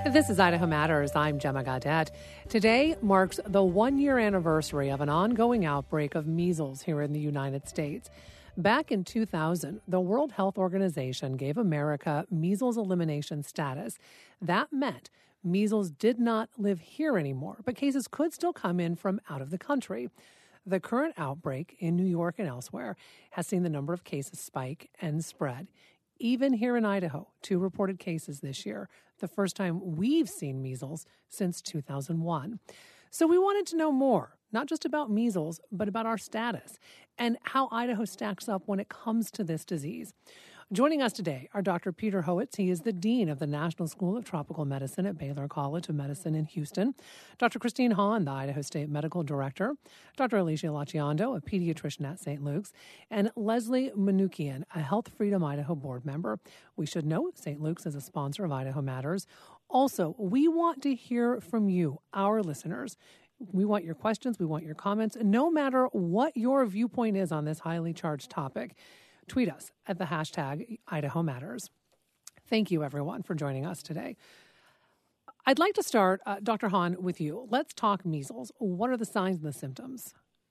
This is Idaho Matters. I'm Gemma Gaudette. Today marks the one-year anniversary of an ongoing outbreak of measles here in the United States. Back in 2000, the World Health Organization gave America measles elimination status. That meant measles did not live here anymore, but cases could still come in from out of the country. The current outbreak in New York and elsewhere has seen the number of cases spike and spread. Even here in Idaho, 2 reported cases this year, the first time we've seen measles since 2001. So we wanted to know more, not just about measles, but about our status and how Idaho stacks up when it comes to this disease. Joining us today are Dr. Peter Howitz. He is the Dean of the National School of Tropical Medicine at Baylor College of Medicine in Houston. Dr. Christine Hahn, the Idaho State Medical Director. Dr. Alicia Lacciando, a pediatrician at St. Luke's. And Leslie Manoukian, a Health Freedom Idaho board member. We should note St. Luke's is a sponsor of Idaho Matters. Also, we want to hear from you, our listeners. We want your questions. We want your comments. No matter what your viewpoint is on this highly charged topic, tweet us at the hashtag Idaho Matters. Thank you, everyone, for joining us today. I'd like to start, Dr. Hahn, with you. Let's talk measles. What are the signs and the symptoms?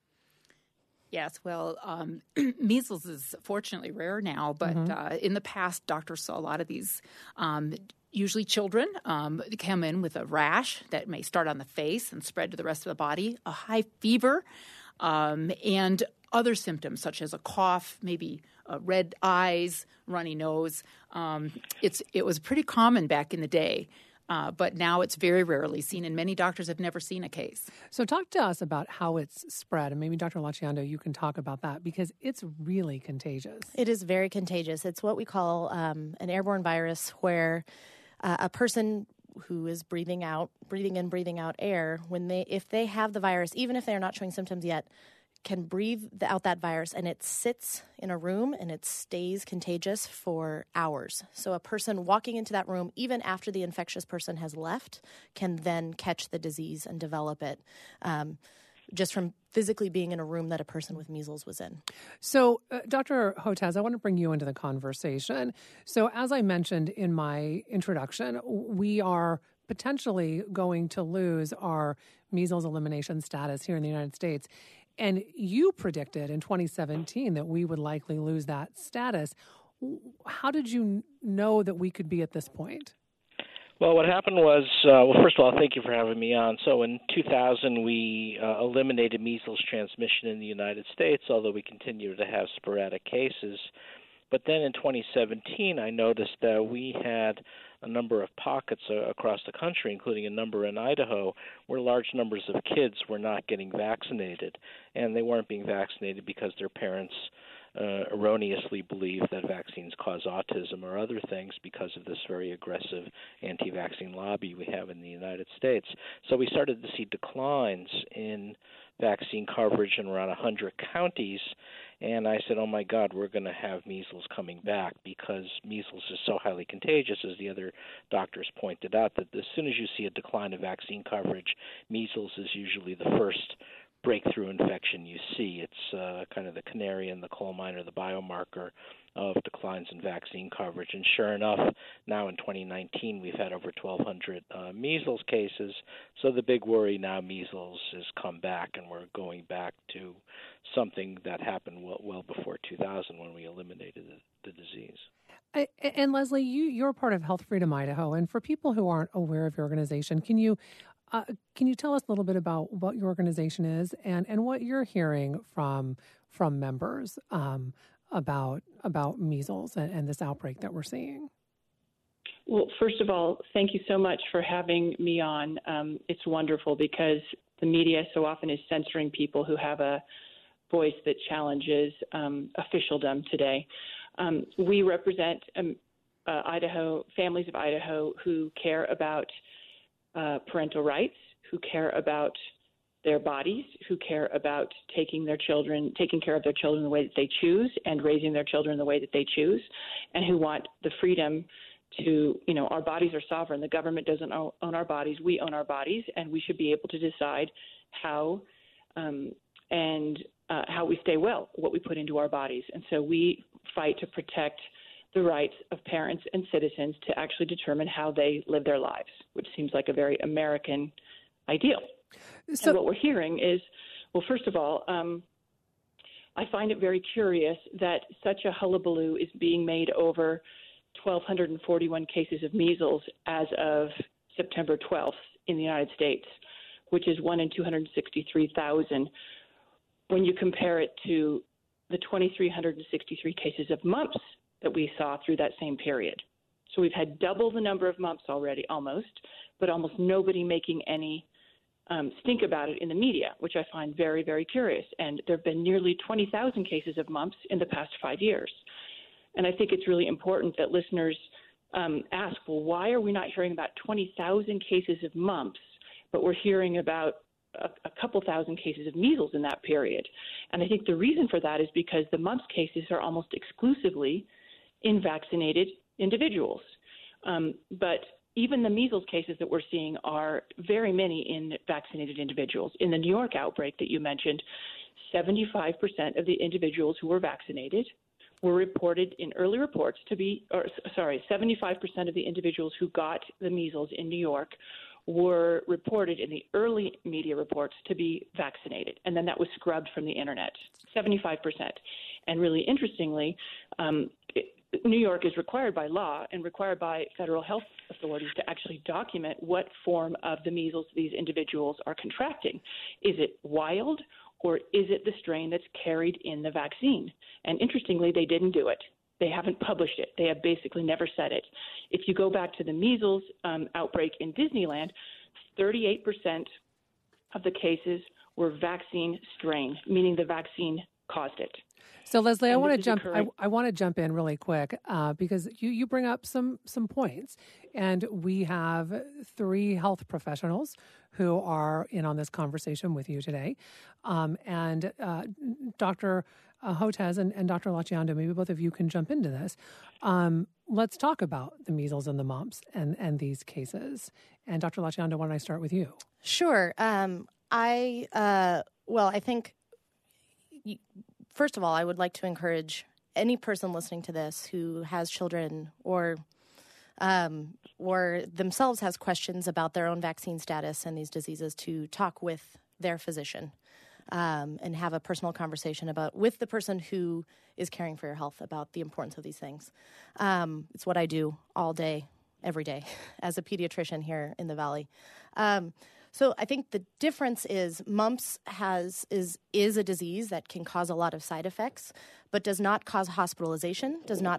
Yes, well, measles is fortunately rare now, but in the past, doctors saw a lot of these. Usually children come in with a rash that may start on the face and spread to the rest of the body, a high fever, and other symptoms such as a cough, maybe red eyes, runny nose. It was pretty common back in the day, but now it's very rarely seen, and many doctors have never seen a case. So talk to us about how it's spread, and maybe Dr. Lacciando, you can talk about that, because it's really contagious. It is very contagious. It's what we call an airborne virus, where a person who is breathing in, breathing out air, if they have the virus, even if they're not showing symptoms yet, can breathe out that virus, and it sits in a room and it stays contagious for hours. So a person walking into that room, even after the infectious person has left, can then catch the disease and develop it just from physically being in a room that a person with measles was in. So, Dr. Hotez, I want to bring you into the conversation. So, as I mentioned in my introduction, we are potentially going to lose our measles elimination status here in the United States. And you predicted in 2017 that we would likely lose that status. How did you know that we could be at this point? Well, what happened was, first of all, thank you for having me on. So in 2000, we eliminated measles transmission in the United States, although we continue to have sporadic cases. But then in 2017, I noticed that we had a number of pockets across the country, including a number in Idaho, where large numbers of kids were not getting vaccinated. And they weren't being vaccinated because their parents erroneously believed that vaccines cause autism or other things because of this very aggressive anti-vaccine lobby we have in the United States. So we started to see declines in vaccine coverage in around 100 counties. And I said, oh, my God, we're going to have measles coming back, because measles is so highly contagious, as the other doctors pointed out, that as soon as you see a decline of vaccine coverage, measles is usually the first breakthrough infection you see. It's kind of the canary in the coal mine, or the biomarker of declines in vaccine coverage. And sure enough, now in 2019, we've had over 1,200 measles cases. So the big worry now, measles has come back, and we're going back to something that happened well before 2000, when we eliminated the disease. And Leslie, you're part of Health Freedom Idaho. And for people who aren't aware of your organization, can you tell us a little bit about what your organization is and what you're hearing from members about measles and this outbreak that we're seeing? Well, first of all, thank you so much for having me on. It's wonderful, because the media so often is censoring people who have a voice that challenges officialdom today. We represent Idaho, families of Idaho who care about parental rights, who care about their bodies, who care about taking care of their children the way that they choose, and raising their children the way that they choose, and who want the freedom to, our bodies are sovereign. The government doesn't own our bodies. We own our bodies, and we should be able to decide how we stay well, what we put into our bodies. And so we fight to protect the rights of parents and citizens to actually determine how they live their lives, which seems like a very American ideal. So, and what we're hearing is, well, first of all, I find it very curious that such a hullabaloo is being made over 1,241 cases of measles as of September 12th in the United States, which is 1 in 263,000, when you compare it to the 2,363 cases of mumps that we saw through that same period. So we've had double the number of mumps already, almost, but almost nobody making any stink about it in the media, which I find very, very curious. And there have been nearly 20,000 cases of mumps in the past 5 years. And I think it's really important that listeners ask, well, why are we not hearing about 20,000 cases of mumps, but we're hearing about a couple thousand cases of measles in that period? And I think the reason for that is because the mumps cases are almost exclusively in vaccinated individuals. But even the measles cases that we're seeing are very many in vaccinated individuals. In the New York outbreak that you mentioned, 75% of the individuals who were vaccinated were reported in early reports to be, 75% of the individuals who got the measles in New York were reported in the early media reports to be vaccinated. And then that was scrubbed from the internet, 75%. And really interestingly, New York is required by law and required by federal health authorities to actually document what form of the measles these individuals are contracting. Is it wild, or is it the strain that's carried in the vaccine? And interestingly, they didn't do it. They haven't published it. They have basically never said it. If you go back to the measles outbreak in Disneyland, 38% of the cases were vaccine strain, meaning the vaccine caused it. So, Leslie, I want to jump in really quick because you bring up some points, and we have 3 health professionals who are in on this conversation with you today, and Dr. Hotez and Dr. Lacciando, maybe both of you can jump into this. Let's talk about the measles and the mumps and these cases. And Dr. Lacciando, why don't I start with you? Sure. I think. First of all, I would like to encourage any person listening to this who has children or themselves has questions about their own vaccine status and these diseases to talk with their physician and have a personal conversation with the person who is caring for your health about the importance of these things. It's what I do all day, every day as a pediatrician here in the Valley. So I think the difference is mumps is a disease that can cause a lot of side effects, but does not cause hospitalization, does not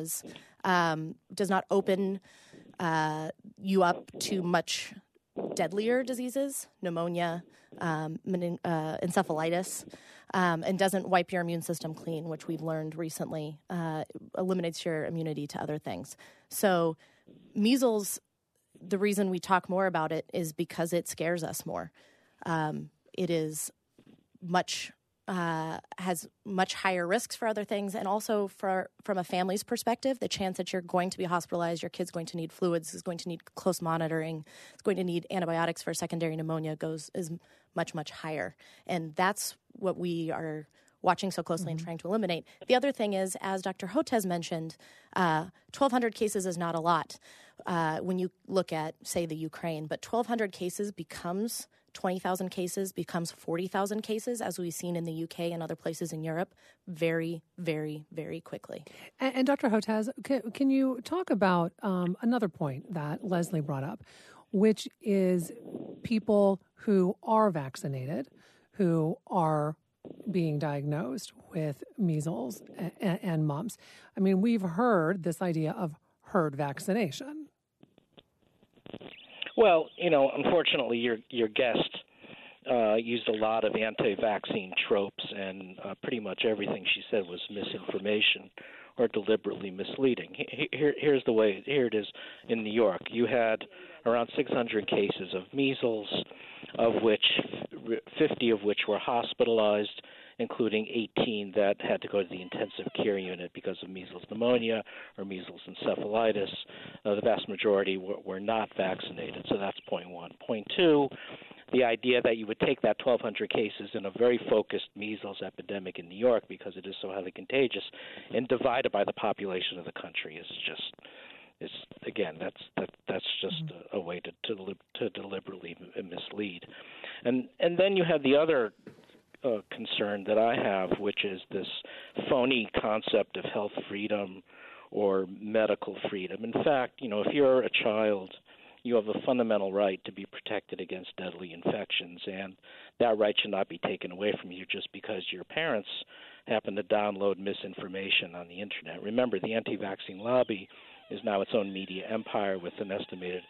open you up to much deadlier diseases, pneumonia, encephalitis, and doesn't wipe your immune system clean, which we've learned recently eliminates your immunity to other things. So measles, the reason we talk more about it is because it scares us more. It is has much higher risks for other things, and also from a family's perspective, the chance that you're going to be hospitalized, your kid's going to need fluids, is going to need close monitoring, is going to need antibiotics for secondary pneumonia is much, much higher. And that's what we are watching so closely and trying to eliminate. The other thing is, as Dr. Hotez mentioned, 1,200 cases is not a lot when you look at, say, the Ukraine, but 1,200 cases becomes 20,000 cases, becomes 40,000 cases, as we've seen in the UK and other places in Europe, very, very, very quickly. And Dr. Hotez, can you talk about another point that Leslie brought up, which is people who are vaccinated, who are being diagnosed with measles and mumps? I mean, we've heard this idea of herd vaccination. Well, unfortunately, your guest used a lot of anti-vaccine tropes, and pretty much everything she said was misinformation or deliberately misleading. Here it is in New York. You had around 600 cases of measles, of which 50 of which were hospitalized, including 18 that had to go to the intensive care unit because of measles pneumonia or measles encephalitis. The vast majority were not vaccinated, so that's point one. Point two, the idea that you would take that 1,200 cases in a very focused measles epidemic in New York, because it is so highly contagious, and divide it by the population of the country is again, that's just a way to deliberately mislead. And then you have the other concern that I have, which is this phony concept of health freedom or medical freedom. In fact, if you're a child, you have a fundamental right to be protected against deadly infections, and that right should not be taken away from you just because your parents happen to download misinformation on the internet. Remember, the anti-vaccine lobby is now its own media empire with an estimated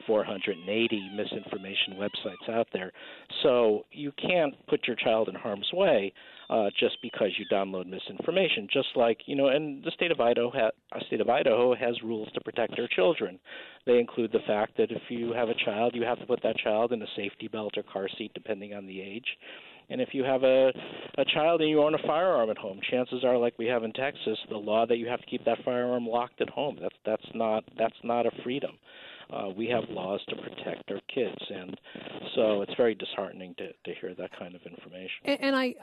480 misinformation websites out there. So you can't put your child in harm's way just because you download misinformation. Just like, and the state of Idaho has rules to protect their children. They include the fact that if you have a child, you have to put that child in a safety belt or car seat, depending on the age. And if you have a child and you own a firearm at home, chances are, like we have in Texas, the law that you have to keep that firearm locked at home. That's not a freedom. We have laws to protect our kids, and so it's very disheartening to hear that kind of information. And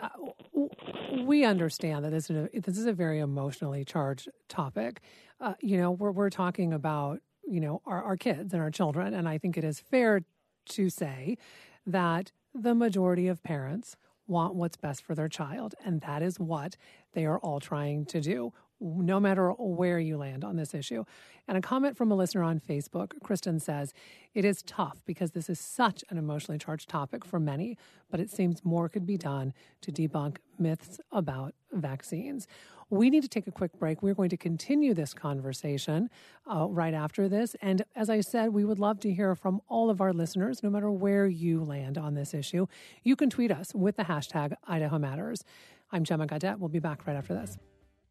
we understand that this is a very emotionally charged topic. We're talking about our kids and our children, and I think it is fair to say that the majority of parents want what's best for their child, and that is what they are all trying to do, no matter where you land on this issue. And a comment from a listener on Facebook, Kristen says, it is tough because this is such an emotionally charged topic for many, but it seems more could be done to debunk myths about vaccines. We need to take a quick break. We're going to continue this conversation right after this. And as I said, we would love to hear from all of our listeners, no matter where you land on this issue. You can tweet us with the hashtag Idaho Matters. I'm Gemma Gaudette. We'll be back right after this.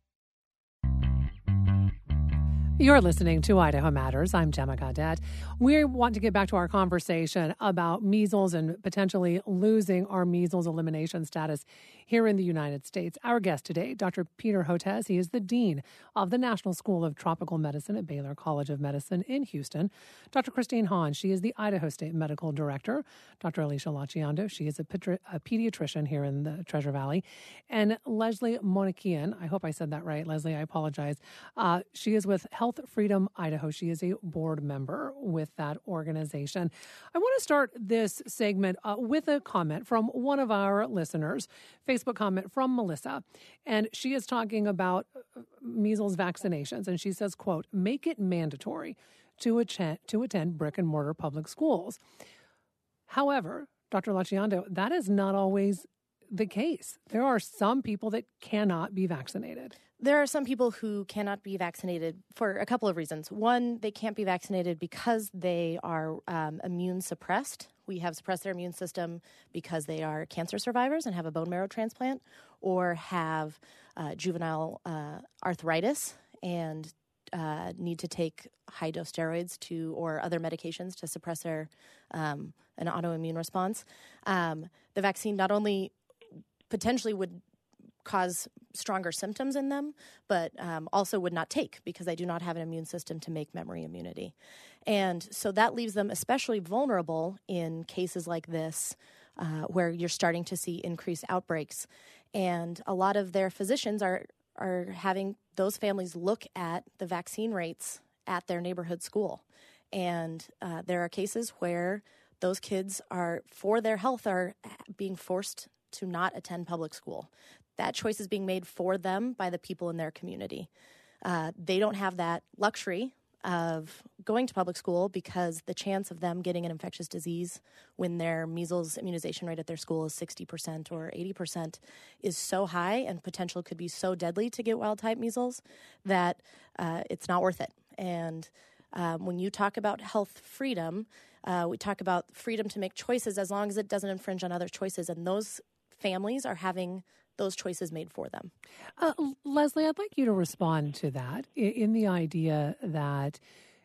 You're listening to Idaho Matters. I'm Gemma Gaudette. We want to get back to our conversation about measles and potentially losing our measles elimination status here in the United States. Our guest today, Dr. Peter Hotez. He is the Dean of the National School of Tropical Medicine at Baylor College of Medicine in Houston. Dr. Christine Hahn, she is the Idaho State Medical Director. Dr. Alicia Laciando, she is a pediatrician here in the Treasure Valley. And Leslie Monakian, I hope I said that right, Leslie, I apologize. She is with Health Freedom Idaho. She is a board member with that organization. I want to start this segment with a comment from one of our listeners, Facebook comment from Melissa. And she is talking about measles vaccinations. And she says, quote, make it mandatory to attend brick and mortar public schools. However, Dr. Laciando, that is not always the case. There are some people that cannot be vaccinated. There are some people who cannot be vaccinated for a couple of reasons. One, they can't be vaccinated because they are immune suppressed. We have suppressed their immune system because they are cancer survivors and have a bone marrow transplant, or have juvenile arthritis and need to take high-dose steroids or other medications to suppress an autoimmune response. The vaccine not only potentially would cause stronger symptoms in them, but also would not take because they do not have an immune system to make memory immunity. And so that leaves them especially vulnerable in cases like this where you're starting to see increased outbreaks. And a lot of their physicians are having those families look at the vaccine rates at their neighborhood school. And there are cases where those kids for their health, are being forced to not attend public school. That choice is being made for them by the people in their community. They don't have that luxury of going to public school because the chance of them getting an infectious disease when their measles immunization rate at their school is 60% or 80% is so high and potential could be so deadly to get wild-type measles that it's not worth it. And when you talk about health freedom, we talk about freedom to make choices as long as it doesn't infringe on other choices, and those families are having those choices made for them. Leslie, I'd like you to respond to that in the idea that,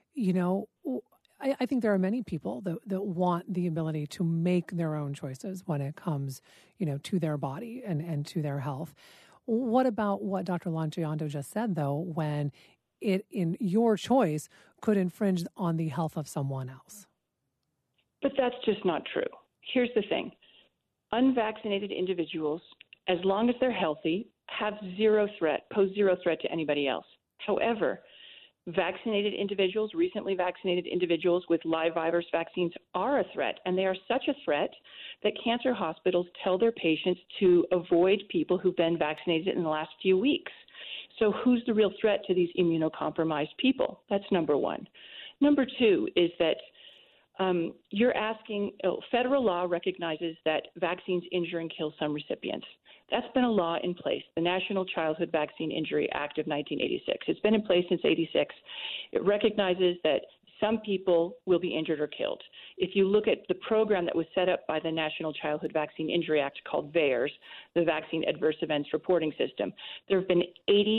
I think there are many people that want the ability to make their own choices when it comes, to their body and to their health. What about what Dr. Lanciando just said, though, when it, in your choice, could infringe on the health of someone else? But that's just not true. here's the thing. Unvaccinated individuals, as long as they're healthy, pose zero threat to anybody else. However, vaccinated individuals, recently vaccinated individuals with live virus vaccines are a threat, and they are such a threat that cancer hospitals tell their patients to avoid people who've been vaccinated in the last few weeks. So who's the real threat to these immunocompromised people? That's number one. Number two is that you're asking, federal law recognizes that vaccines injure and kill some recipients. That's been a law in place, the National Childhood Vaccine Injury Act of 1986. It's been in place since 86. It recognizes that some people will be injured or killed. If you look at the program that was set up by the National Childhood Vaccine Injury Act called VAERS, the Vaccine Adverse Events Reporting System, there have been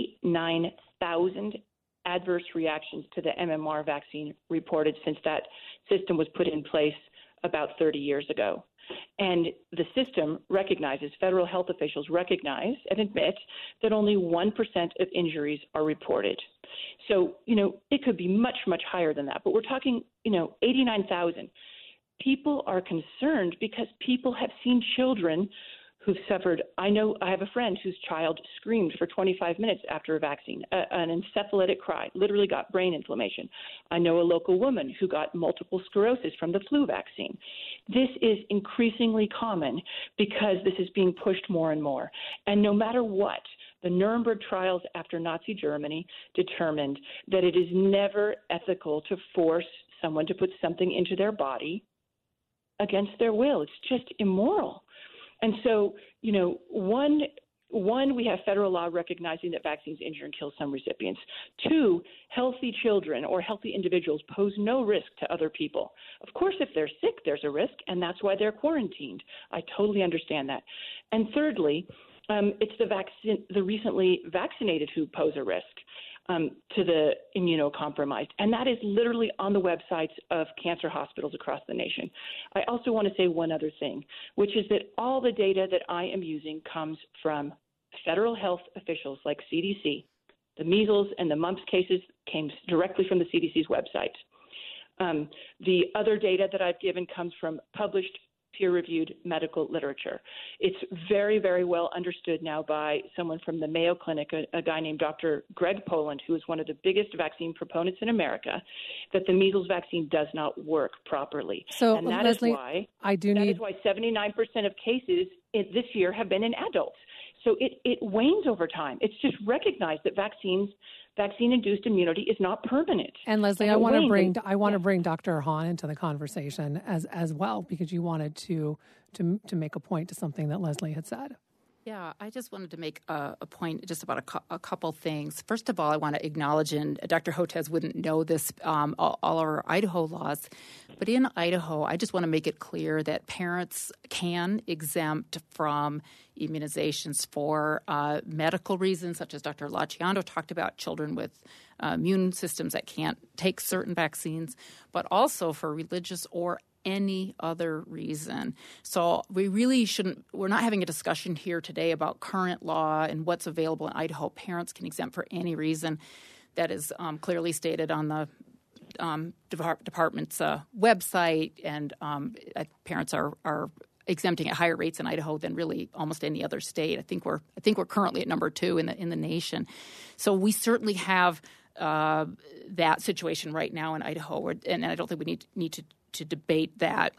89,000 adverse reactions to the MMR vaccine reported since that system was put in place about 30 years ago. And the system recognizes, federal health officials recognize and admit that only 1% of injuries are reported. So, it could be much, much higher than that. But we're talking, 89,000. People are concerned because people have seen children who've suffered. I have a friend whose child screamed for 25 minutes after a vaccine, an encephalitic cry, literally got brain inflammation. I know a local woman who got multiple sclerosis from the flu vaccine. This is increasingly common because this is being pushed more and more. And no matter what, the Nuremberg trials after Nazi Germany determined that it is never ethical to force someone to put something into their body against their will. It's just immoral. And so, one, we have federal law recognizing that vaccines injure and kill some recipients. Two, healthy children or healthy individuals pose no risk to other people. Of course, if they're sick, there's a risk, and that's why they're quarantined. I totally understand that. And thirdly, it's the recently vaccinated who pose a risk to the immunocompromised. And that is literally on the websites of cancer hospitals across the nation. I also want to say one other thing, which is that all the data that I am using comes from federal health officials like CDC. The measles and the mumps cases came directly from the CDC's website. The other data that I've given comes from published peer-reviewed medical literature. It's very, very well understood now by someone from the Mayo Clinic, a guy named Dr. Greg Poland, who is one of the biggest vaccine proponents in America, that the measles vaccine does not work properly. So, and that Leslie, is why that is why 79% of cases this year have been in adults. So it wanes over time. It's just recognized that vaccine-induced immunity is not permanent. And Leslie, I want to bring Dr. Hahn into the conversation as well, because you wanted to make a point to something that Leslie had said. Yeah, I just wanted to make a point just about a couple things. First of all, I want to acknowledge, and Dr. Hotez wouldn't know this, all our Idaho laws, but in Idaho, I just want to make it clear that parents can exempt from immunizations for medical reasons, such as Dr. Laciando talked about, children with immune systems that can't take certain vaccines, but also for religious or any other reason. So we really we're not having a discussion here today about current law and what's available in Idaho. Parents can exempt for any reason that is clearly stated on the department's website, and parents are exempting at higher rates in Idaho than really almost any other state. I think we're currently at number 2 in the nation. So we certainly have that situation right now in Idaho, and I don't think we need to debate that.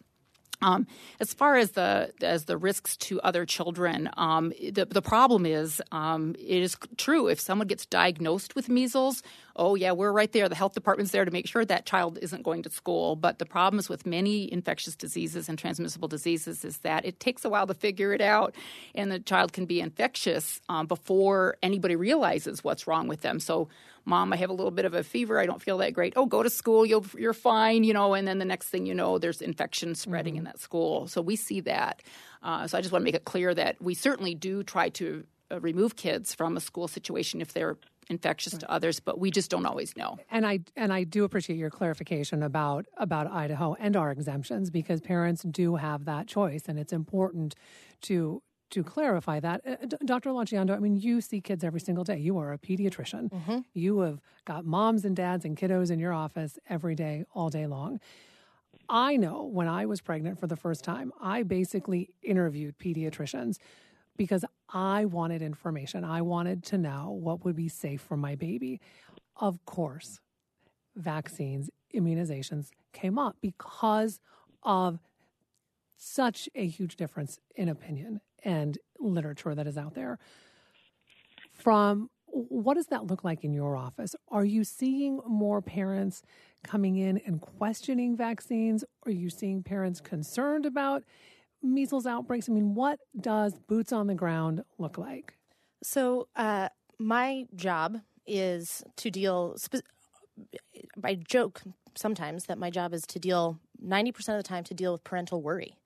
As far as the risks to other children, the problem is it is true if someone gets diagnosed with measles, oh yeah, we're right there. The health department's there to make sure that child isn't going to school. But the problems with many infectious diseases and transmissible diseases is that it takes a while to figure it out, and the child can be infectious before anybody realizes what's wrong with them. So, Mom, I have a little bit of a fever. I don't feel that great. Oh, go to school. You're fine, and then the next thing you know, there's infection spreading in that school. So we see that. So I just want to make it clear that we certainly do try to remove kids from a school situation if they're infectious to others, but we just don't always know. And I do appreciate your clarification about Idaho and our exemptions, because parents do have that choice, and it's important to clarify that. Dr. Laciando, I mean, you see kids every single day. You are a pediatrician. Mm-hmm. You have got moms and dads and kiddos in your office every day, all day long. I know when I was pregnant for the first time, I basically interviewed pediatricians because I wanted information. I wanted to know what would be safe for my baby. Of course, vaccines, immunizations came up because of such a huge difference in opinion and literature that is out there. From what does that look like in your office? Are you seeing more parents coming in and questioning vaccines? Are you seeing parents concerned about measles outbreaks? I mean, what does boots on the ground look like? So my job is to deal, I joke sometimes that my job is to deal 90% of the time to deal with parental worry.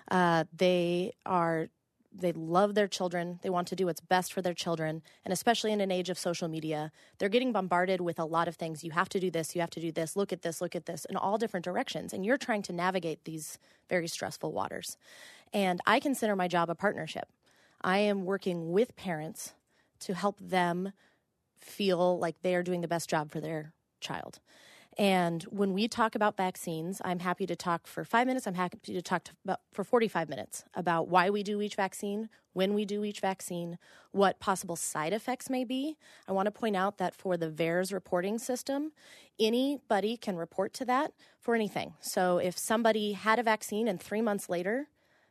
They love their children. They want to do what's best for their children. And especially in an age of social media, they're getting bombarded with a lot of things. You have to do this. You have to do this. Look at this in all different directions. And you're trying to navigate these very stressful waters. And I consider my job a partnership. I am working with parents to help them feel like they are doing the best job for their child. And when we talk about vaccines, I'm happy to talk for 5 minutes. I'm happy to talk for 45 minutes about why we do each vaccine, when we do each vaccine, what possible side effects may be. I want to point out that for the VAERS reporting system, anybody can report to that for anything. So if somebody had a vaccine and 3 months later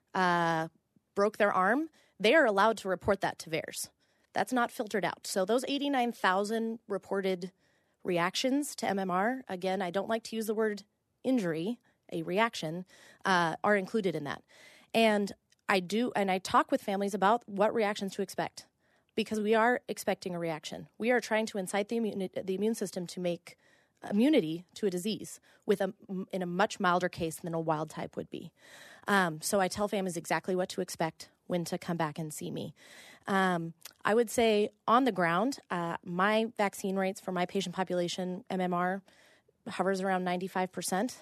broke their arm, they are allowed to report that to VAERS. That's not filtered out. So those 89,000 reported reactions to MMR, again, I don't like to use the word injury, a reaction, are included in that. And I talk with families about what reactions to expect, because we are expecting a reaction. We are trying to incite the immune system to make immunity to a disease in a much milder case than a wild type would be. So I tell families exactly what to expect when to come back and see me. I would say on the ground, my vaccine rates for my patient population, MMR, hovers around 95%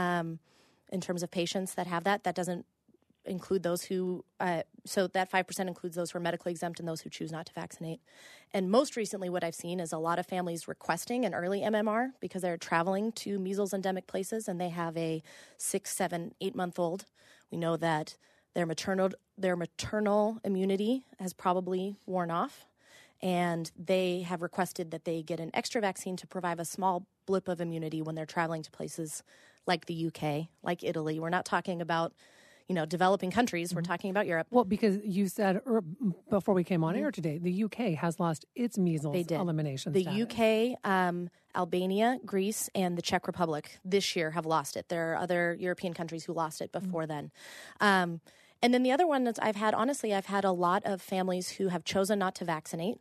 in terms of patients that have that. That doesn't include those who, so that 5% includes those who are medically exempt and those who choose not to vaccinate. And most recently what I've seen is a lot of families requesting an early MMR because they're traveling to measles endemic places and they have a 6, 7, 8-month-old. We know that their maternal immunity has probably worn off, and they have requested that they get an extra vaccine to provide a small blip of immunity when they're traveling to places like the UK, like Italy. We're not talking about, developing countries. We're talking about Europe. Well, because you said before we came on air today, the UK has lost its measles elimination status. The UK, Albania, Greece, and the Czech Republic this year have lost it. There are other European countries who lost it before then. And then the other one that I've had a lot of families who have chosen not to vaccinate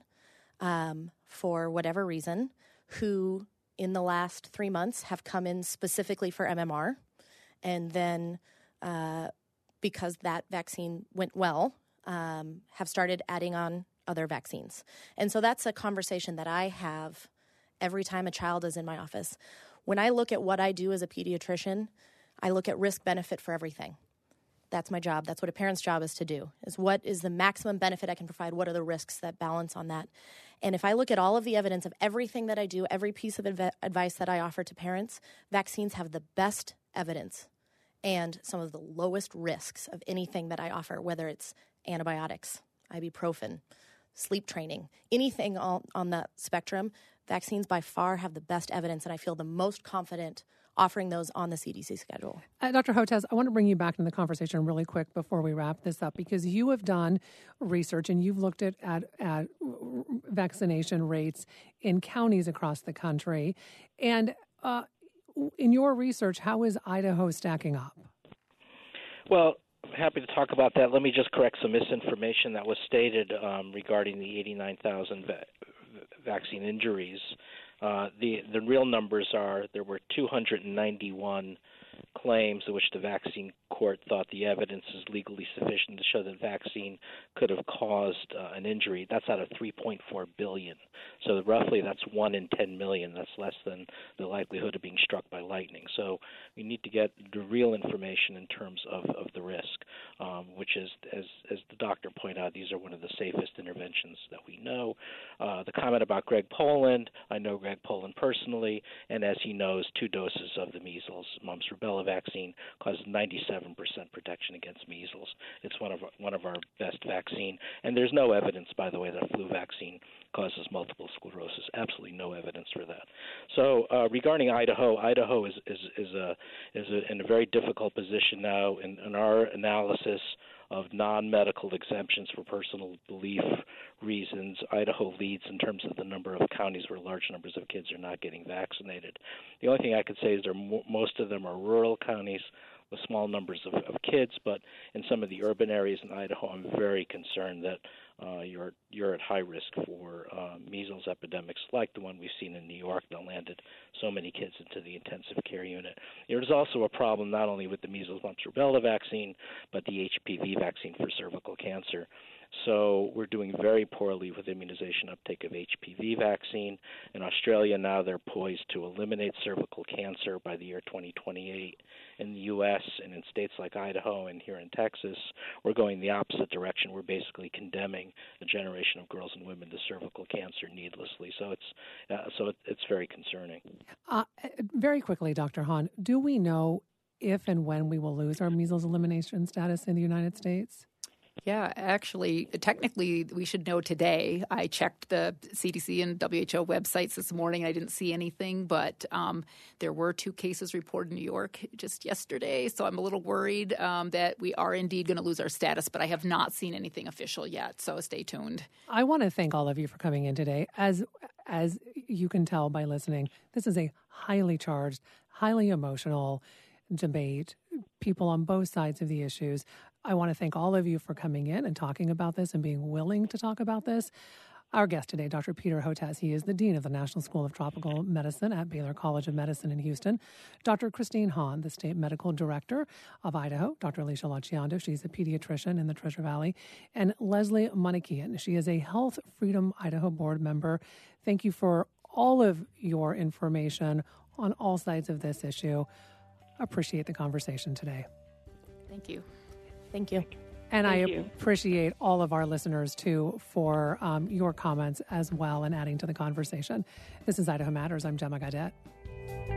for whatever reason, who in the last 3 months have come in specifically for MMR. And then because that vaccine went well, have started adding on other vaccines. And so that's a conversation that I have every time a child is in my office. When I look at what I do as a pediatrician, I look at risk benefit for everything. That's my job. That's what a parent's job is to do, is what is the maximum benefit I can provide? What are the risks that balance on that? And if I look at all of the evidence of everything that I do, every piece of advice that I offer to parents, vaccines have the best evidence and some of the lowest risks of anything that I offer, whether it's antibiotics, ibuprofen, sleep training, anything on that spectrum. Vaccines by far have the best evidence, and I feel the most confident offering those on the CDC schedule. Dr. Hotez, I want to bring you back into the conversation really quick before we wrap this up, because you have done research and you've looked at vaccination rates in counties across the country. And in your research, how is Idaho stacking up? Well, I'm happy to talk about that. Let me just correct some misinformation that was stated regarding the 89,000 vaccine injuries. The real numbers are there were 291 claims in which the vaccine court thought the evidence is legally sufficient to show that vaccine could have caused an injury. That's out of 3.4 billion. So roughly that's 1 in 10 million. That's less than the likelihood of being struck by lightning. So we need to get the real information in terms of the risk, which is, as the doctor pointed out, these are one of the safest interventions that we know. The comment about Greg Poland, I know Greg Poland personally, and as he knows, 2 doses of the measles, mumps, rubella rubella vaccine causes 97% protection against measles. It's one of our best vaccine, and there's no evidence, by the way, that a flu vaccine causes multiple sclerosis. Absolutely no evidence for that. So regarding Idaho is in a very difficult position now in our analysis of non-medical exemptions for personal belief reasons. Idaho leads in terms of the number of counties where large numbers of kids are not getting vaccinated. The only thing I could say is most of them are rural counties with small numbers of kids, but in some of the urban areas in Idaho, I'm very concerned that you're at high risk for measles epidemics like the one we've seen in New York that landed so many kids into the intensive care unit. There's also a problem not only with the measles, mumps, rubella vaccine, but the HPV vaccine for cervical cancer. So we're doing very poorly with immunization uptake of HPV vaccine. In Australia now they're poised to eliminate cervical cancer by the year 2028. In the U.S. and in states like Idaho and here in Texas, we're going the opposite direction. We're basically condemning a generation of girls and women to cervical cancer needlessly. So it's very concerning. Very quickly, Dr. Hahn, do we know if and when we will lose our measles elimination status in the United States? Yeah, actually, technically, we should know today. I checked the CDC and WHO websites this morning. I didn't see anything, but there were 2 cases reported in New York just yesterday. So I'm a little worried that we are indeed going to lose our status, but I have not seen anything official yet. So stay tuned. I want to thank all of you for coming in today. As you can tell by listening, this is a highly charged, highly emotional debate. People on both sides of the issues. I want to thank all of you for coming in and talking about this and being willing to talk about this. Our guest today, Dr. Peter Hotez, he is the Dean of the National School of Tropical Medicine at Baylor College of Medicine in Houston. Dr. Christine Hahn, the State Medical Director of Idaho. Dr. Alicia Laciando, she's a pediatrician in the Treasure Valley. And Leslie Munikian, she is a Health Freedom Idaho Board member. Thank you for all of your information on all sides of this issue. Appreciate the conversation today. Thank you. Thank you. And I appreciate all of our listeners, too, for your comments as well and adding to the conversation. This is Idaho Matters. I'm Gemma Gaudet.